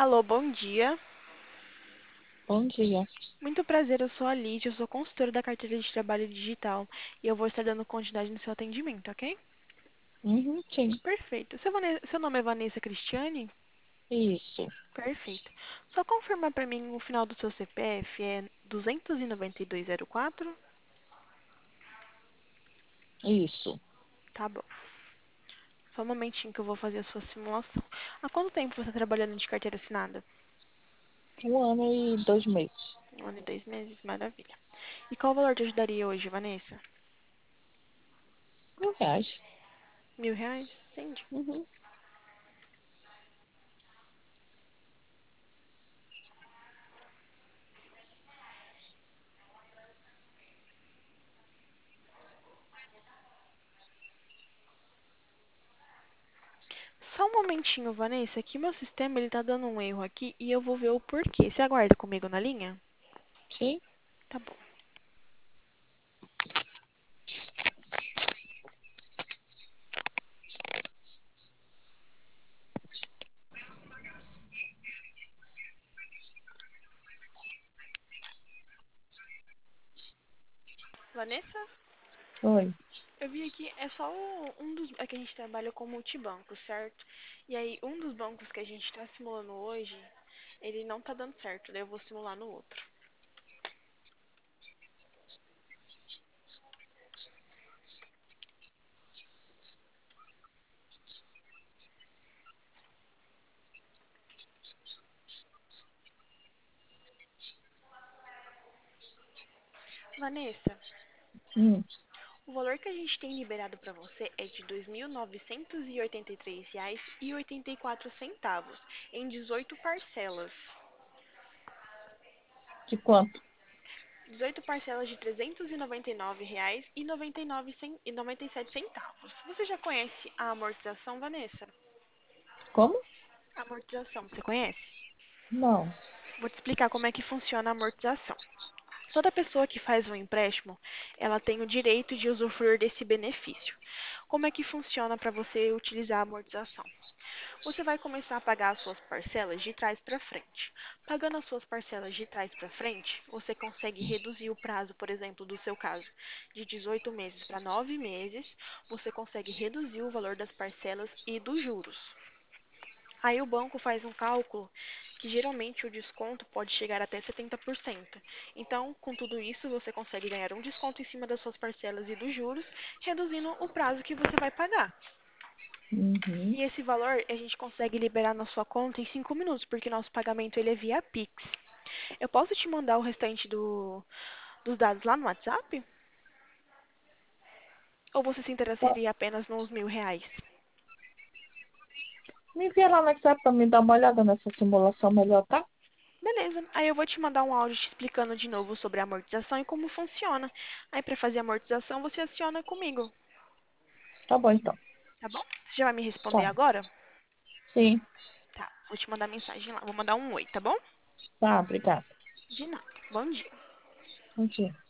Alô, bom dia. Bom dia. Muito prazer, eu sou a Lídia, eu sou consultora da carteira de trabalho digital e eu vou estar dando continuidade no seu atendimento, ok? Uhum, sim, Perfeito. Seu nome é Vanessa Cristiane? isso, Perfeito. Só confirma para mim o final do seu CPF é 29204? isso. Tá bom. Só um momentinho que eu vou fazer a sua simulação. Há quanto tempo você está trabalhando de carteira assinada? 1 ano e 2 meses. 1 ano e 2 meses? Maravilha. E qual valor te ajudaria hoje, Vanessa? R$ 1.000. R$ 1.000? Entendi. Uhum. Só um momentinho, Vanessa, que meu sistema ele tá dando um erro aqui e eu vou ver o porquê. Você aguarda comigo na linha? Sim, Tá bom. Vanessa, foi. eu vi aqui, é só um dos. É que a gente trabalha com multibanco, certo? E aí, um dos bancos que a gente tá simulando hoje, ele não tá dando certo, daí eu vou simular no outro. Vanessa, Hum, o valor que a gente tem liberado pra você é de R$ 2.983,84 em 18 parcelas. de quanto? 18 parcelas de R$ 399,97. Você já conhece a amortização, Vanessa? Como? Amortização, você conhece? Não. Vou te explicar como é que funciona a amortização. Toda pessoa que faz um empréstimo, ela tem o direito de usufruir desse benefício. Como é que funciona para você utilizar a amortização? Você vai começar a pagar as suas parcelas de trás para frente. Pagando as suas parcelas de trás para frente, você consegue reduzir o prazo, por exemplo, do seu caso, de 18 meses para 9 meses. Você consegue reduzir o valor das parcelas e dos juros. Aí o banco faz um cálculo que geralmente o desconto pode chegar até 70%. Então, com tudo isso, você consegue ganhar um desconto em cima das suas parcelas e dos juros, reduzindo o prazo que você vai pagar. Uhum. E esse valor a gente consegue liberar na sua conta em 5 minutos, porque nosso pagamento ele é via Pix. Eu posso te mandar o restante dos dados lá no WhatsApp? Ou você se Tá. interessaria apenas nos R$ 1.000? Me envia lá no WhatsApp pra me dar uma olhada nessa simulação melhor, tá? Beleza. Aí eu vou te mandar um áudio te explicando de novo sobre a amortização e como funciona. Aí para fazer a amortização você aciona comigo, Tá bom, então. tá bom? Você já vai me responder Tá. agora? Sim, Tá. Vou te mandar mensagem lá. Vou mandar um oi, tá bom? tá, obrigada. De nada. Bom dia. Bom dia.